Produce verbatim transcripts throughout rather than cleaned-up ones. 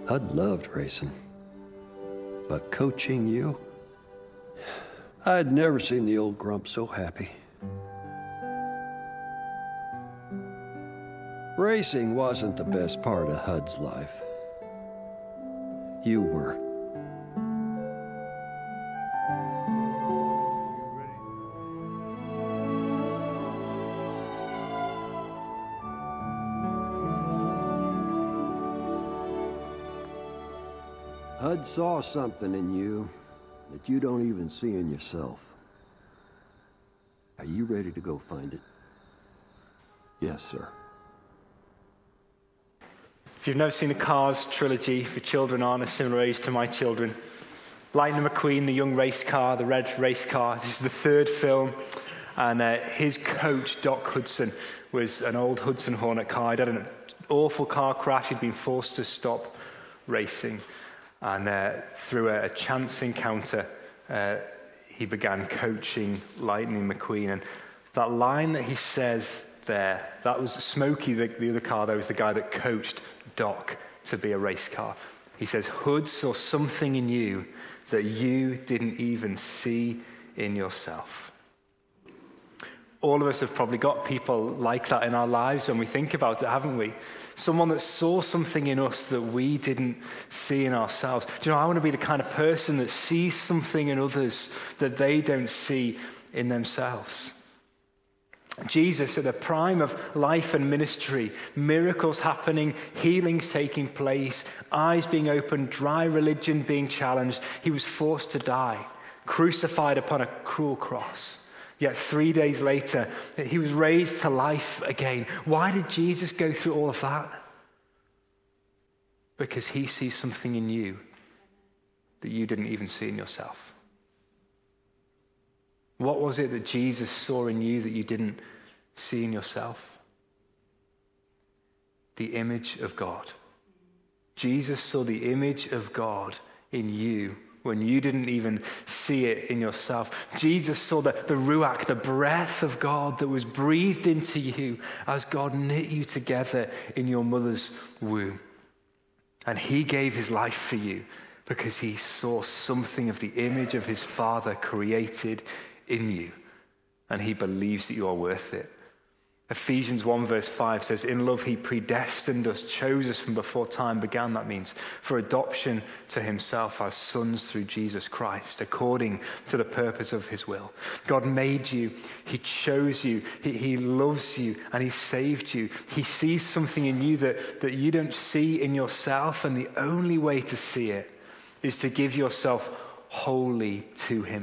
Hud loved racing, but coaching you, I'd never seen the old grump so happy. Racing wasn't the best part of Hud's life. You were. Hud saw something in you that you don't even see in yourself. Are you ready to go find it? Yes, sir. If you've never seen the Cars trilogy, for children aren't a similar age to my children, Lightning McQueen, the young race car, the red race car, this is the third film, and uh, his coach, Doc Hudson, was an old Hudson Hornet car. He'd had an awful car crash. He'd been forced to stop racing, and uh, through a, a chance encounter, uh, he began coaching Lightning McQueen. And that line that he says there, that was Smokey, the, the other car, that was the guy that coached Doc to be a race car. He says, Hood saw something in you that you didn't even see in yourself. All of us have probably got people like that in our lives when we think about it, haven't we? Someone that saw something in us that we didn't see in ourselves. Do you know, I want to be the kind of person that sees something in others that they don't see in themselves. Jesus, at the prime of life and ministry, miracles happening, healings taking place, eyes being opened, dry religion being challenged. He was forced to die, crucified upon a cruel cross. Yet three days later, he was raised to life again. Why did Jesus go through all of that? Because he sees something in you that you didn't even see in yourself. What was it that Jesus saw in you that you didn't see in yourself? The image of God. Jesus saw the image of God in you when you didn't even see it in yourself. Jesus saw the, the ruach, the breath of God that was breathed into you as God knit you together in your mother's womb. And he gave his life for you because he saw something of the image of his Father created in you. And he believes that you are worth it. Ephesians one verse five says, in love he predestined us, chose us from before time began, that means, for adoption to himself as sons through Jesus Christ, according to the purpose of his will. God made you, he chose you, he, he loves you, and he saved you. He sees something in you that, that you don't see in yourself, and the only way to see it is to give yourself wholly to him.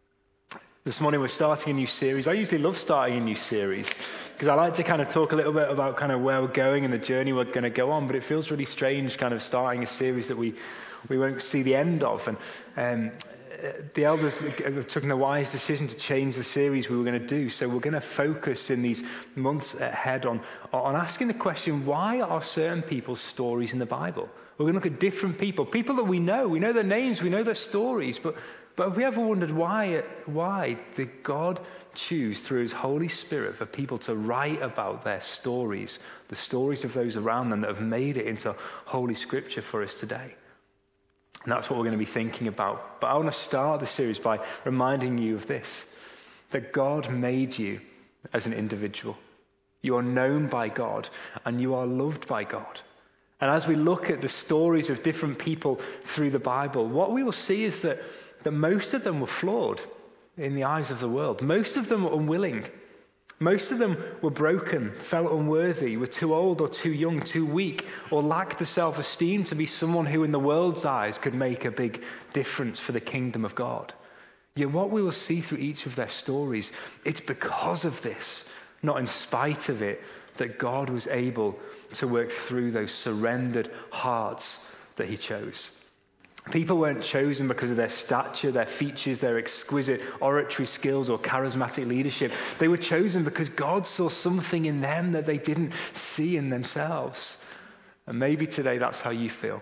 This morning we're starting a new series. I usually love starting a new series because I like to kind of talk a little bit about kind of where we're going and the journey we're going to go on, but it feels really strange kind of starting a series that we, we won't see the end of. And um, the elders have taken a wise decision to change the series we were going to do. So we're going to focus in these months ahead on, on asking the question, why are certain people's stories in the Bible? We're going to look at different people, people that we know. We know their names, we know their stories, but But have we ever wondered why, why did God choose through his Holy Spirit for people to write about their stories, the stories of those around them that have made it into Holy Scripture for us today? And that's what we're going to be thinking about. But I want to start the series by reminding you of this, that God made you as an individual. You are known by God and you are loved by God. And as we look at the stories of different people through the Bible, what we will see is that that most of them were flawed in the eyes of the world. Most of them were unwilling. Most of them were broken, felt unworthy, were too old or too young, too weak, or lacked the self-esteem to be someone who in the world's eyes could make a big difference for the kingdom of God. Yet what we will see through each of their stories, it's because of this, not in spite of it, that God was able to work through those surrendered hearts that he chose. People weren't chosen because of their stature, their features, their exquisite oratory skills or charismatic leadership. They were chosen because God saw something in them that they didn't see in themselves. And maybe today that's how you feel.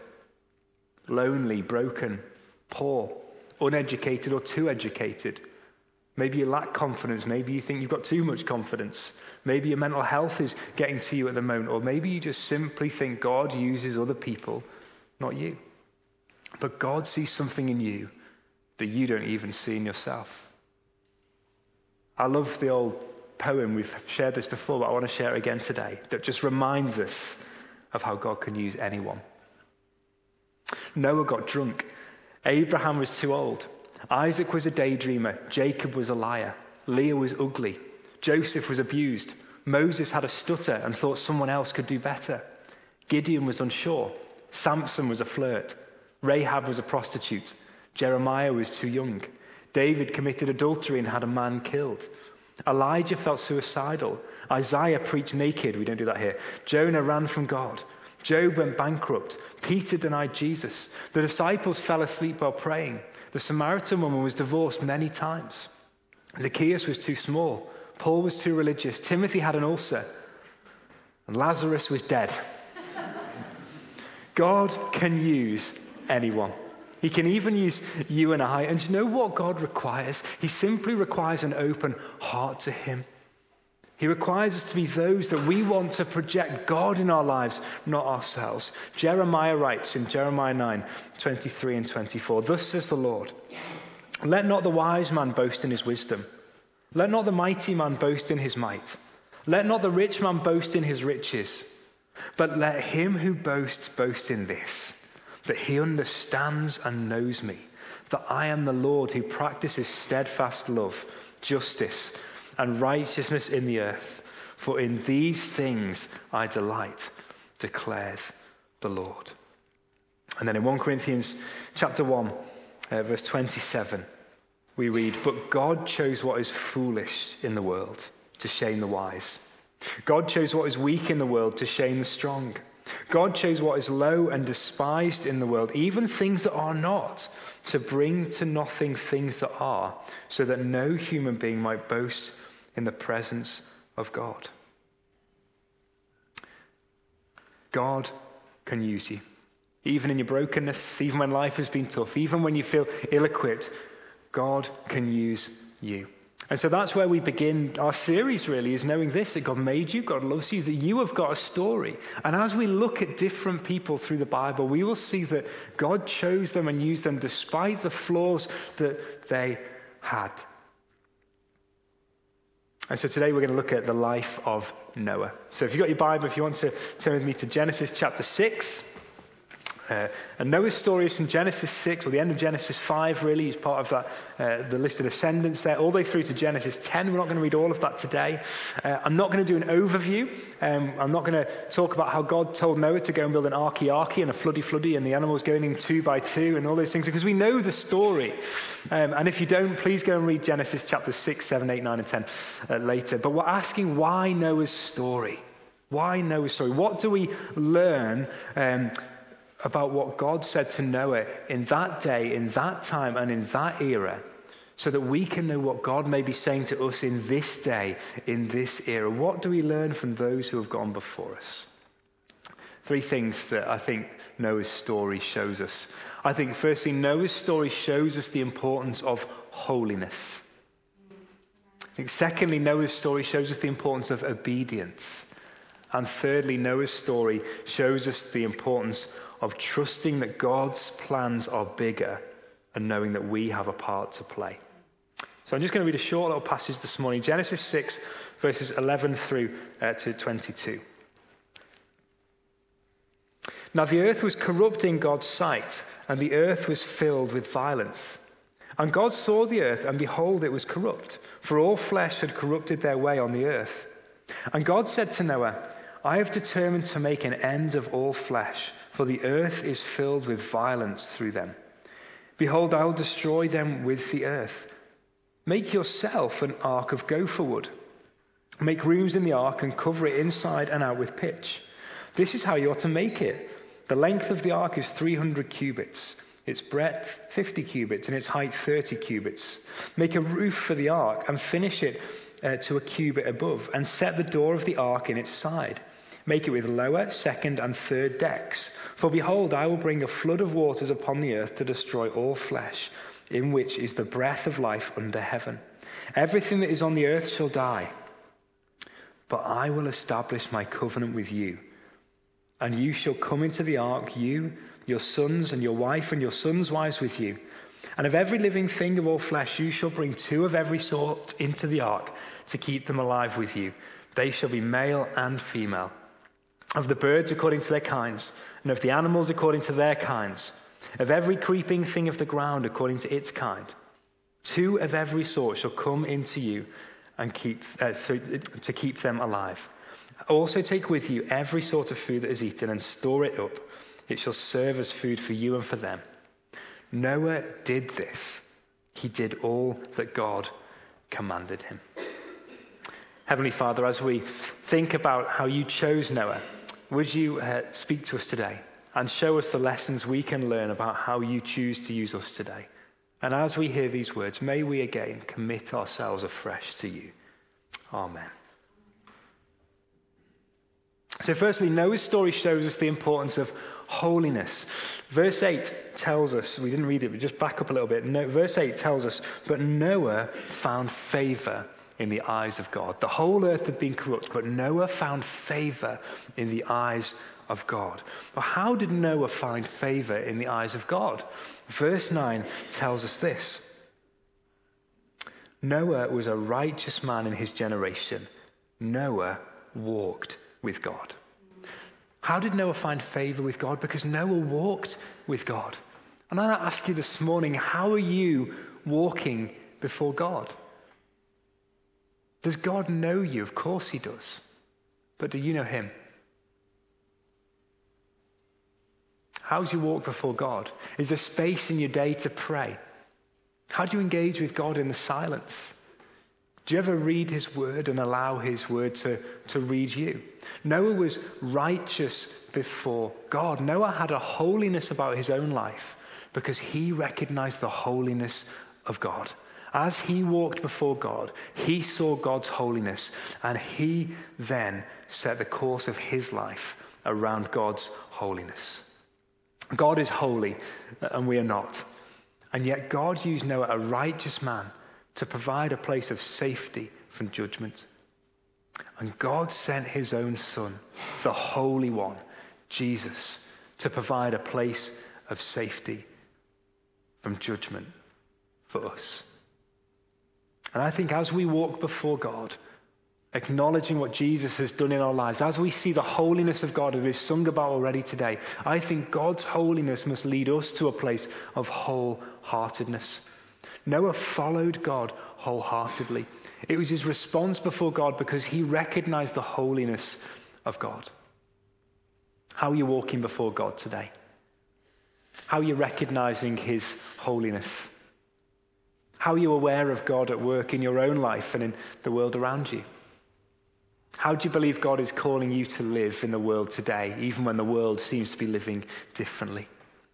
Lonely, broken, poor, uneducated or too educated. Maybe you lack confidence. Maybe you think you've got too much confidence. Maybe your mental health is getting to you at the moment. Or maybe you just simply think God uses other people not you. But God sees something in you that you don't even see in yourself. I love the old poem. We've shared this before, but I want to share it again today, that just reminds us of how God can use anyone. Noah got drunk. Abraham was too old. Isaac was a daydreamer. Jacob was a liar. Leah was ugly. Joseph was abused. Moses had a stutter and thought someone else could do better. Gideon was unsure. Samson was a flirt. Rahab was a prostitute. Jeremiah was too young. David committed adultery and had a man killed. Elijah felt suicidal. Isaiah preached naked. We don't do that here. Jonah ran from God. Job went bankrupt. Peter denied Jesus. The disciples fell asleep while praying. The Samaritan woman was divorced many times. Zacchaeus was too small. Paul was too religious. Timothy had an ulcer. And Lazarus was dead. God can use anyone. He can even use you and I. And do you know what God requires? He simply requires an open heart to him. He requires us to be those that we want to project God in our lives, not ourselves. Jeremiah writes in Jeremiah nine, twenty-three and twenty-four, "Thus says the Lord, let not the wise man boast in his wisdom. Let not the mighty man boast in his might. Let not the rich man boast in his riches. But let him who boasts boast in this, that he understands and knows me, that I am the Lord who practices steadfast love, justice, and righteousness in the earth. For in these things I delight, declares the Lord." And then in First Corinthians chapter one, uh, verse twenty-seven, we read, "But God chose what is foolish in the world to shame the wise. God chose what is weak in the world to shame the strong. God chose what is low and despised in the world, even things that are not, to bring to nothing things that are, so that no human being might boast in the presence of God." God can use you. Even in your brokenness, even when life has been tough, even when you feel ill-equipped, God can use you. And so that's where we begin our series, really, is knowing this, that God made you, God loves you, that you have got a story. And as we look at different people through the Bible, we will see that God chose them and used them despite the flaws that they had. And so today we're going to look at the life of Noah. So if you've got your Bible, if you want to turn with me to Genesis chapter six. Uh, and Noah's story is from Genesis six, or the end of Genesis five, really. He's part of that, uh, the list of descendants there, all the way through to Genesis ten. We're not going to read all of that today. Uh, I'm not going to do an overview. Um, I'm not going to talk about how God told Noah to go and build an arky-arky and a floody-floody and the animals going in two by two and all those things, because we know the story. Um, and if you don't, please go and read Genesis chapters six, seven, eight, nine, and ten uh, later. But we're asking, why Noah's story? Why Noah's story? What do we learn um about what God said to Noah in that day, in that time, and in that era, so that we can know what God may be saying to us in this day, in this era? What do we learn from those who have gone before us? Three things that I think Noah's story shows us. I think, firstly, Noah's story shows us the importance of holiness. I think, secondly, Noah's story shows us the importance of obedience. And thirdly, Noah's story shows us the importance of trusting that God's plans are bigger and knowing that we have a part to play. So I'm just going to read a short little passage this morning, Genesis six, verses eleven through uh, to twenty-two. "Now the earth was corrupt in God's sight, and the earth was filled with violence. And God saw the earth, and behold, it was corrupt, for all flesh had corrupted their way on the earth. And God said to Noah, I have determined to make an end of all flesh, for the earth is filled with violence through them. Behold, I will destroy them with the earth. Make yourself an ark of gopher wood. Make rooms in the ark and cover it inside and out with pitch. This is how you are to make it. The length of the ark is three hundred cubits, its breadth fifty cubits, and its height thirty cubits. Make a roof for the ark and finish it uh, to a cubit above, and set the door of the ark in its side. Make it with lower, second, and third decks. For behold, I will bring a flood of waters upon the earth to destroy all flesh, in which is the breath of life under heaven. Everything that is on the earth shall die. But I will establish my covenant with you. And you shall come into the ark, you, your sons, and your wife, and your sons' wives with you. And of every living thing of all flesh you shall bring two of every sort into the ark to keep them alive with you. They shall be male and female. Of the birds according to their kinds, and of the animals according to their kinds. Of every creeping thing of the ground according to its kind. Two of every sort shall come into you and keep uh, to keep them alive. Also take with you every sort of food that is eaten and store it up. It shall serve as food for you and for them. Noah did this. He did all that God commanded him. Heavenly Father, as we think about how you chose Noah, would you uh, speak to us today and show us the lessons we can learn about how you choose to use us today. And as we hear these words, may we again commit ourselves afresh to you. Amen. So firstly, Noah's story shows us the importance of holiness. Verse eight tells us, we didn't read it, but just back up a little bit. No, verse eight tells us, but Noah found favor in the eyes of God. The whole earth had been corrupt, but Noah found favor in the eyes of God. But how did Noah find favor in the eyes of God? Verse nine tells us this. Noah was a righteous man in his generation. Noah walked with God. How did Noah find favor with God? Because Noah walked with God. And I ask you this morning, how are you walking before God? Does God know you? Of course he does. But do you know him? How do you walk before God? Is there space in your day to pray? How do you engage with God in the silence? Do you ever read his word and allow his word to, to read you? Noah was righteous before God. Noah had a holiness about his own life because he recognized the holiness of God. As he walked before God, he saw God's holiness, and he then set the course of his life around God's holiness. God is holy, and we are not. And yet God used Noah, a righteous man, to provide a place of safety from judgment. And God sent his own son, the Holy One, Jesus, to provide a place of safety from judgment for us. And I think as we walk before God, acknowledging what Jesus has done in our lives, as we see the holiness of God that we've sung about already today, I think God's holiness must lead us to a place of wholeheartedness. Noah followed God wholeheartedly. It was his response before God because he recognized the holiness of God. How are you walking before God today? How are you recognizing his holiness? How are you aware of God at work in your own life and in the world around you? How do you believe God is calling you to live in the world today, even when the world seems to be living differently?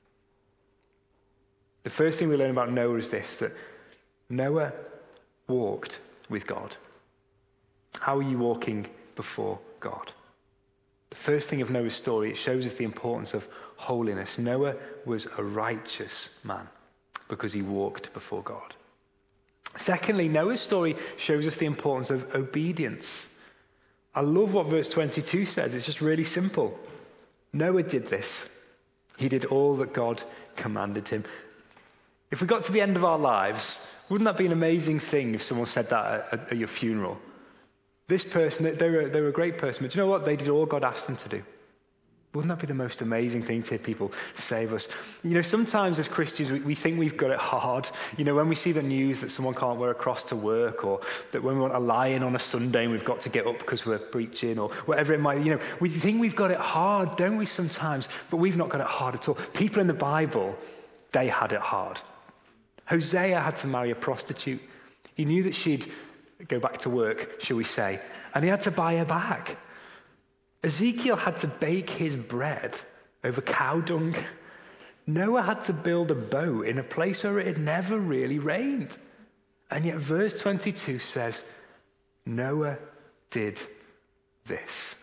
The first thing we learn about Noah is this, that Noah walked with God. How are you walking before God? The first thing of Noah's story, it shows us the importance of holiness. Noah was a righteous man because he walked before God. Secondly, Noah's story shows us the importance of obedience. I love what verse twenty-two says. It's just really simple. Noah did this. He did all that God commanded him. If we got to the end of our lives, wouldn't that be an amazing thing if someone said that at, at your funeral? This person, they were, they were a great person, but do you know what? They did all God asked them to do. Wouldn't that be the most amazing thing to hear people say of us? You know, sometimes as Christians, we, we think we've got it hard. You know, when we see the news that someone can't wear a cross to work, or that when we want to lie in on a Sunday and we've got to get up because we're preaching, or whatever it might be, you know, we think we've got it hard, don't we, sometimes? But we've not got it hard at all. People in the Bible, they had it hard. Hosea had to marry a prostitute. He knew that she'd go back to work, shall we say, and he had to buy her back. Ezekiel had to bake his bread over cow dung. Noah had to build a boat in a place where it had never really rained. And yet verse twenty-two says, Noah did this.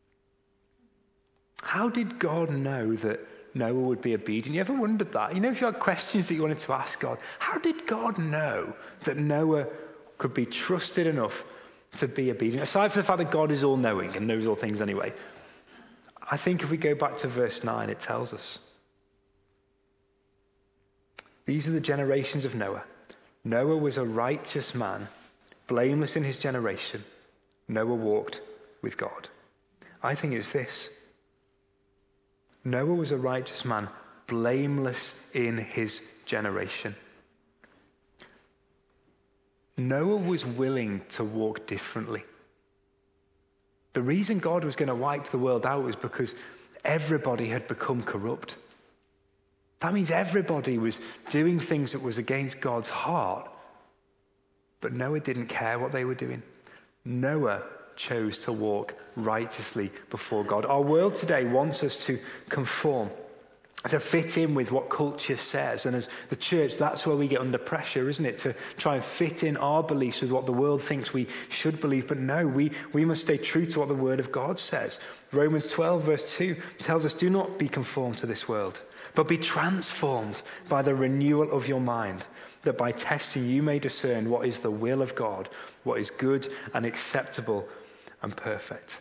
How did God know that Noah would be obedient? You ever wondered that? You know, if you had questions that you wanted to ask God, how did God know that Noah could be trusted enough to be obedient? Aside from the fact that God is all-knowing and knows all things anyway, I think if we go back to verse nine, it tells us. These are the generations of Noah. Noah was a righteous man, blameless in his generation. Noah walked with God. I think it's this. Noah was a righteous man, blameless in his generation. Noah was willing to walk differently. The reason God was going to wipe the world out was because everybody had become corrupt. That means everybody was doing things that was against God's heart. But Noah didn't care what they were doing. Noah chose to walk righteously before God. Our world today wants us to conform, to fit in with what culture says. And as the church, that's where we get under pressure, isn't it? To try and fit in our beliefs with what the world thinks we should believe. But no, we, we must stay true to what the Word of God says. Romans twelve verse two tells us, do not be conformed to this world, but be transformed by the renewal of your mind, that by testing you may discern what is the will of God, what is good and acceptable and perfect.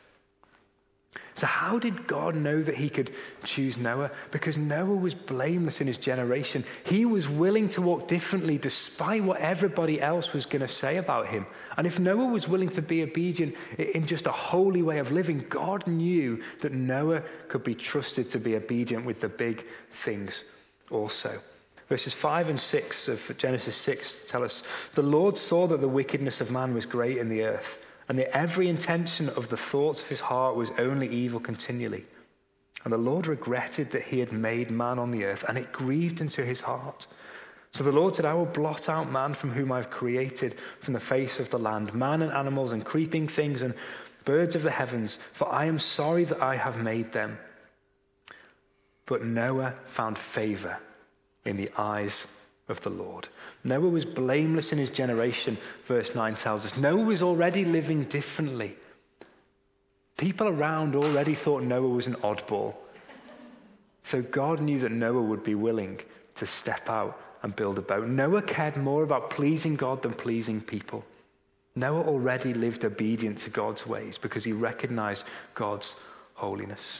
So how did God know that he could choose Noah? Because Noah was blameless in his generation. He was willing to walk differently despite what everybody else was going to say about him. And if Noah was willing to be obedient in just a holy way of living, God knew that Noah could be trusted to be obedient with the big things also. Verses five and six of Genesis six tell us, the Lord saw that the wickedness of man was great in the earth, and that every intention of the thoughts of his heart was only evil continually. And the Lord regretted that he had made man on the earth, and it grieved into his heart. So the Lord said, I will blot out man from whom I have created from the face of the land, man and animals and creeping things and birds of the heavens, for I am sorry that I have made them. But Noah found favor in the eyes of the Lord. Noah was blameless in his generation, verse nine tells us. Noah was already living differently. People around already thought Noah was an oddball. So God knew that Noah would be willing to step out and build a boat. Noah cared more about pleasing God than pleasing people. Noah already lived obedient to God's ways because he recognized God's holiness.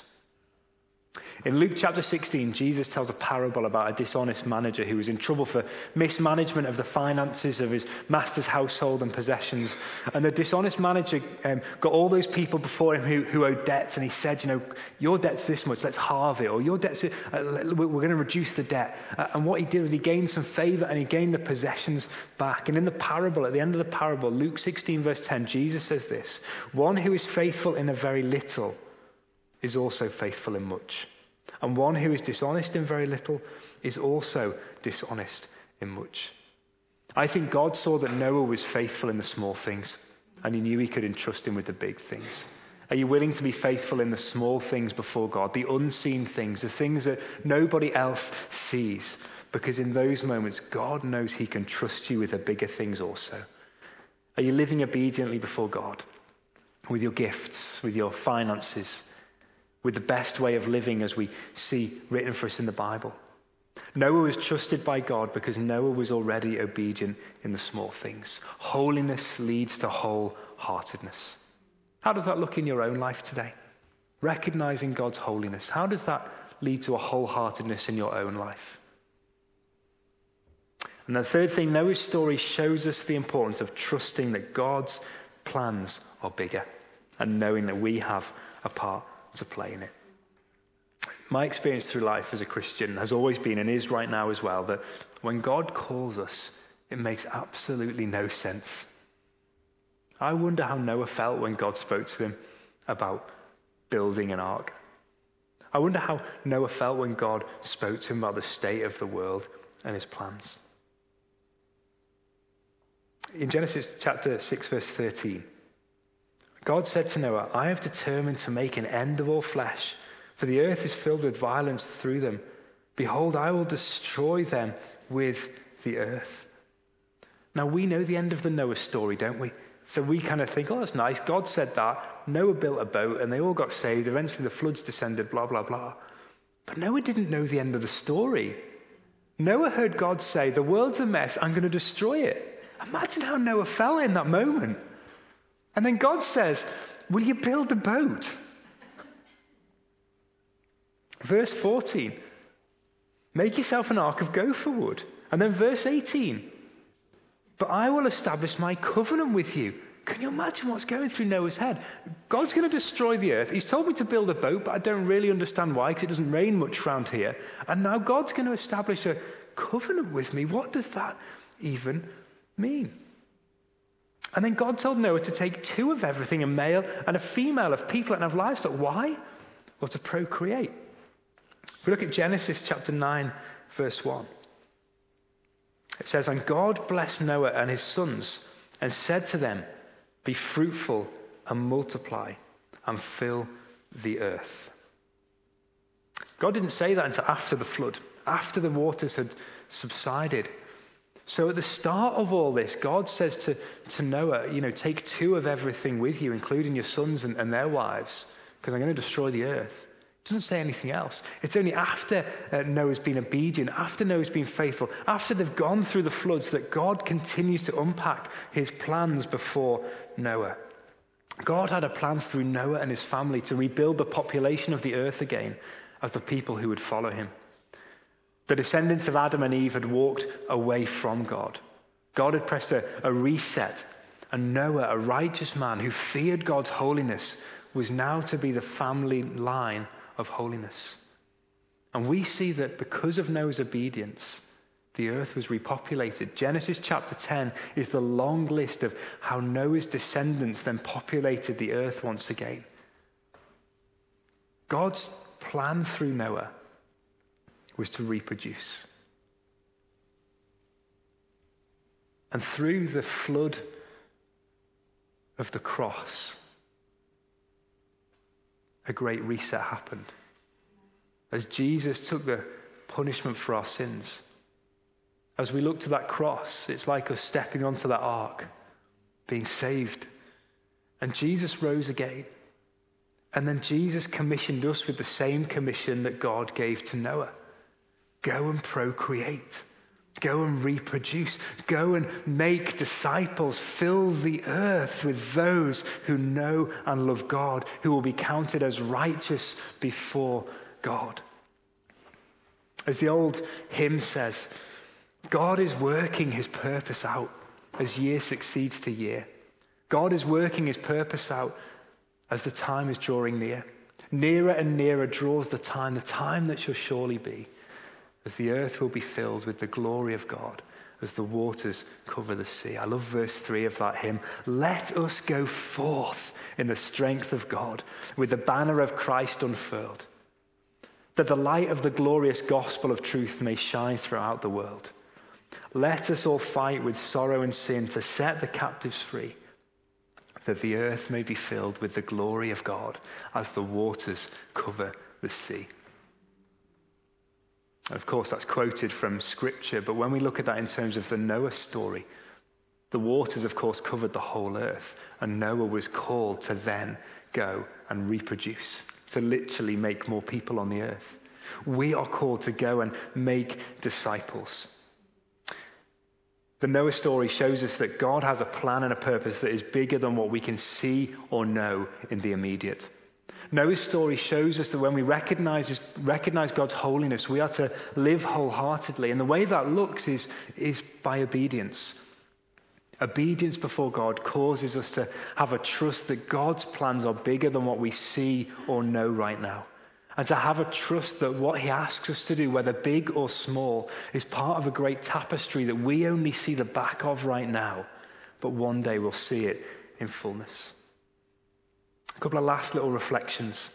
In Luke chapter sixteen, Jesus tells a parable about a dishonest manager who was in trouble for mismanagement of the finances of his master's household and possessions. And the dishonest manager um, got all those people before him who, who owed debts, and he said, you know, your debt's this much, let's halve it, or your debt's, uh, we're going to reduce the debt. Uh, and what he did was he gained some favor and he gained the possessions back. And in the parable, at the end of the parable, Luke sixteen verse ten, Jesus says this, one who is faithful in a very little is also faithful in much. And one who is dishonest in very little is also dishonest in much. I think God saw that Noah was faithful in the small things, and he knew he could entrust him with the big things. Are you willing to be faithful in the small things before God, the unseen things, the things that nobody else sees? Because in those moments, God knows he can trust you with the bigger things also. Are you living obediently before God with your gifts, with your finances, with the best way of living as we see written for us in the Bible? Noah was trusted by God because Noah was already obedient in the small things. Holiness leads to wholeheartedness. How does that look in your own life today? Recognizing God's holiness. How does that lead to a wholeheartedness in your own life? And the third thing, Noah's story shows us the importance of trusting that God's plans are bigger and knowing that we have a part to play in it. My experience through life as a Christian has always been, and is right now as well, that when God calls us, it makes absolutely no sense. I wonder how Noah felt when God spoke to him about building an ark. I wonder how Noah felt when God spoke to him about the state of the world and his plans. In Genesis chapter six, verse thirteen, God said to Noah, I have determined to make an end of all flesh, for the earth is filled with violence through them. Behold, I will destroy them with the earth. Now, we know the end of the Noah story, don't we? So we kind of think, oh, that's nice. God said that. Noah built a boat and they all got saved. Eventually the floods descended, blah, blah, blah. But Noah didn't know the end of the story. Noah heard God say, the world's a mess, I'm going to destroy it. Imagine how Noah felt in that moment. And then God says, will you build a boat? Verse fourteen, make yourself an ark of gopher wood. And then verse eighteen, but I will establish my covenant with you. Can you imagine what's going through Noah's head? God's going to destroy the earth. He's told me to build a boat, but I don't really understand why, because it doesn't rain much around here. And now God's going to establish a covenant with me. What does that even mean? And then God told Noah to take two of everything, a male and a female, of people and of livestock. Why? Well, to procreate. If we look at Genesis chapter nine, verse one. It says, and God blessed Noah and his sons and said to them, be fruitful and multiply and fill the earth. God didn't say that until after the flood, after the waters had subsided. So at the start of all this, God says to, to Noah, you know, take two of everything with you, including your sons and, and their wives, because I'm going to destroy the earth. It doesn't say anything else. It's only after uh, Noah's been obedient, after Noah's been faithful, after they've gone through the floods, that God continues to unpack his plans before Noah. God had a plan through Noah and his family to rebuild the population of the earth again as the people who would follow him. The descendants of Adam and Eve had walked away from God. God had pressed a, a reset, and Noah, a righteous man who feared God's holiness, was now to be the family line of holiness. And we see that because of Noah's obedience, the earth was repopulated. Genesis chapter ten is the long list of how Noah's descendants then populated the earth once again. God's plan through Noah was to reproduce. And through the flood of the cross, a great reset happened. As Jesus took the punishment for our sins, as we look to that cross, it's like us stepping onto that ark, being saved. And Jesus rose again. And then Jesus commissioned us with the same commission that God gave to Noah. Go and procreate. Go and reproduce. Go and make disciples. Fill the earth with those who know and love God, who will be counted as righteous before God. As the old hymn says, God is working his purpose out as year succeeds to year. God is working his purpose out as the time is drawing near. Nearer and nearer draws the time, the time that shall surely be, as the earth will be filled with the glory of God, as the waters cover the sea. I love verse three of that hymn. Let us go forth in the strength of God, with the banner of Christ unfurled, that the light of the glorious gospel of truth may shine throughout the world. Let us all fight with sorrow and sin to set the captives free, that the earth may be filled with the glory of God as the waters cover the sea. Of course, that's quoted from Scripture, but when we look at that in terms of the Noah story, the waters, of course, covered the whole earth, and Noah was called to then go and reproduce, to literally make more people on the earth. We are called to go and make disciples. The Noah story shows us that God has a plan and a purpose that is bigger than what we can see or know in the immediate. Noah's story shows us that when we recognize, recognize God's holiness, we are to live wholeheartedly. And the way that looks is, is by obedience. Obedience before God causes us to have a trust that God's plans are bigger than what we see or know right now. And to have a trust that what he asks us to do, whether big or small, is part of a great tapestry that we only see the back of right now, but one day we'll see it in fullness. A couple of last little reflections.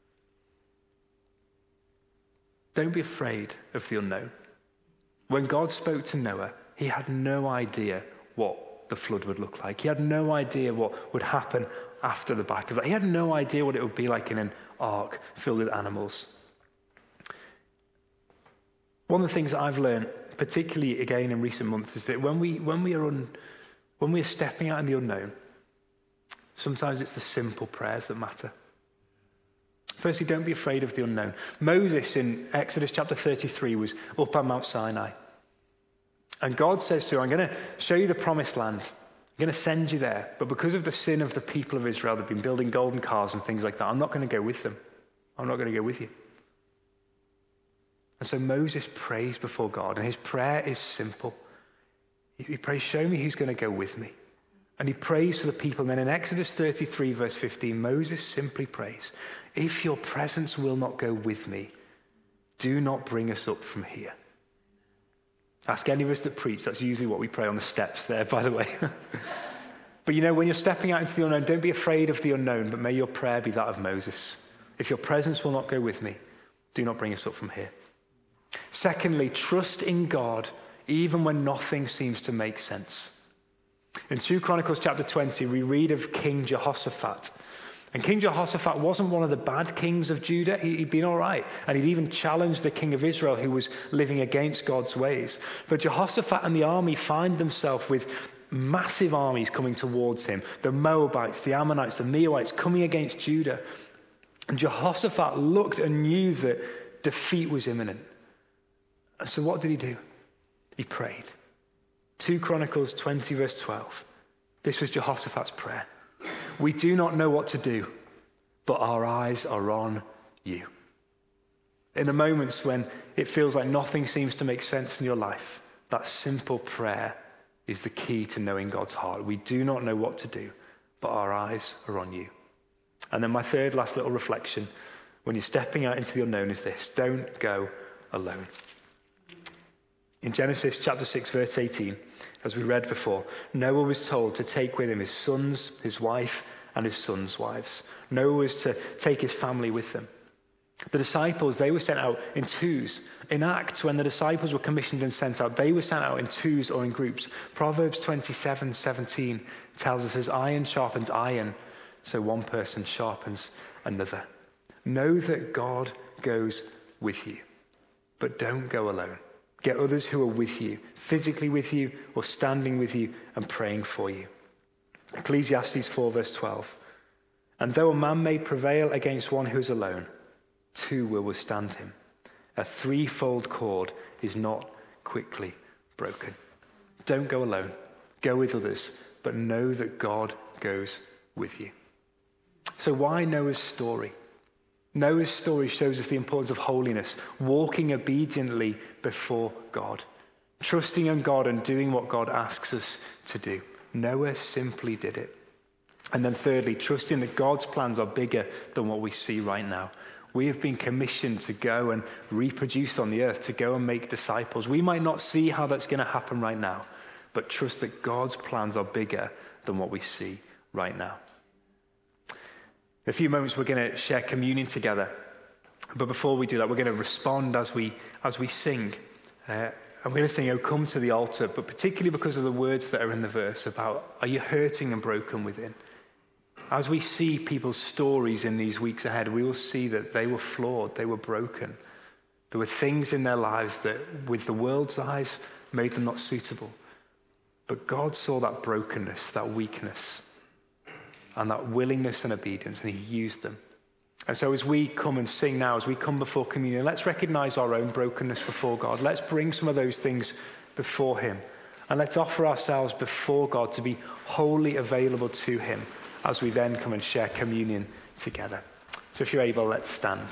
Don't be afraid of the unknown. When God spoke to Noah, he had no idea what the flood would look like. He had no idea what would happen after the back of that. He had no idea what it would be like in an ark filled with animals. One of the things that I've learned, particularly again in recent months, is that when we when we are un, when we are stepping out in the unknown, sometimes it's the simple prayers that matter. Firstly, don't be afraid of the unknown. Moses in Exodus chapter thirty-three was up on Mount Sinai. And God says to him, I'm going to show you the promised land. I'm going to send you there. But because of the sin of the people of Israel, they've been building golden cars and things like that. I'm not going to go with them. I'm not going to go with you. And so Moses prays before God, and his prayer is simple. He prays, show me who's going to go with me. And he prays for the people. And then in Exodus thirty-three, verse fifteen, Moses simply prays, if your presence will not go with me, do not bring us up from here. Ask any of us that preach. That's usually what we pray on the steps there, by the way. But you know, when you're stepping out into the unknown, don't be afraid of the unknown, but may your prayer be that of Moses. If your presence will not go with me, do not bring us up from here. Secondly, trust in God even when nothing seems to make sense. In Second Chronicles chapter twenty, we read of King Jehoshaphat. And King Jehoshaphat wasn't one of the bad kings of Judah. He'd been all right. And he'd even challenged the king of Israel who was living against God's ways. But Jehoshaphat and the army find themselves with massive armies coming towards him. The Moabites, the Ammonites, the Meunites coming against Judah. And Jehoshaphat looked and knew that defeat was imminent. And so what did he do? He prayed. Second Chronicles twenty, verse twelve. This was Jehoshaphat's prayer. We do not know what to do, but our eyes are on you. In the moments when it feels like nothing seems to make sense in your life, that simple prayer is the key to knowing God's heart. We do not know what to do, but our eyes are on you. And then my third last little reflection when you're stepping out into the unknown is this: don't go alone. In Genesis chapter six, verse eighteen, as we read before, Noah was told to take with him his sons, his wife, and his sons' wives. Noah was to take his family with them. The disciples, they were sent out in twos. In Acts, when the disciples were commissioned and sent out, they were sent out in twos or in groups. Proverbs twenty-seven seventeen tells us, as iron sharpens iron, so one person sharpens another. Know that God goes with you, but don't go alone. Get others who are with you, physically with you, or standing with you and praying for you. Ecclesiastes four, verse twelve. And though a man may prevail against one who is alone, two will withstand him. A threefold cord is not quickly broken. Don't go alone. Go with others, but know that God goes with you. So why Noah's story? Noah's story shows us the importance of holiness, walking obediently before God, trusting in God and doing what God asks us to do. Noah simply did it. And then thirdly, trusting that God's plans are bigger than what we see right now. We have been commissioned to go and reproduce on the earth, to go and make disciples. We might not see how that's going to happen right now, but trust that God's plans are bigger than what we see right now. In a few moments, we're going to share communion together. But before we do that, we're going to respond as we as we sing. Uh, I'm going to sing, "Oh, come to the altar," but particularly because of the words that are in the verse about, are you hurting and broken within? As we see people's stories in these weeks ahead, we will see that they were flawed, they were broken. There were things in their lives that, with the world's eyes, made them not suitable. But God saw that brokenness, that weakness, and that willingness and obedience, and he used them. And so as we come and sing now, as we come before communion, let's recognize our own brokenness before God. Let's bring some of those things before him. And let's offer ourselves before God to be wholly available to him as we then come and share communion together. So if you're able, let's stand.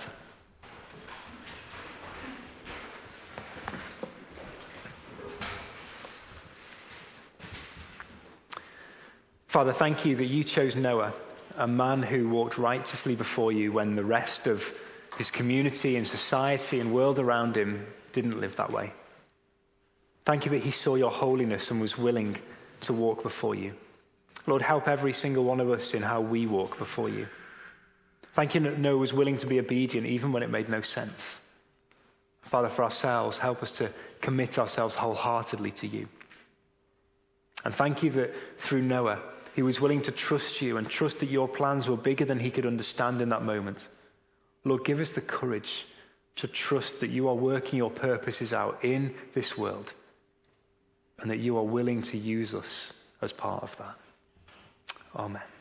Father, thank you that you chose Noah, a man who walked righteously before you when the rest of his community and society and world around him didn't live that way. Thank you that he saw your holiness and was willing to walk before you. Lord, help every single one of us in how we walk before you. Thank you that Noah was willing to be obedient even when it made no sense. Father, for ourselves, help us to commit ourselves wholeheartedly to you. And thank you that through Noah, he was willing to trust you and trust that your plans were bigger than he could understand in that moment. Lord, give us the courage to trust that you are working your purposes out in this world and that you are willing to use us as part of that. Amen.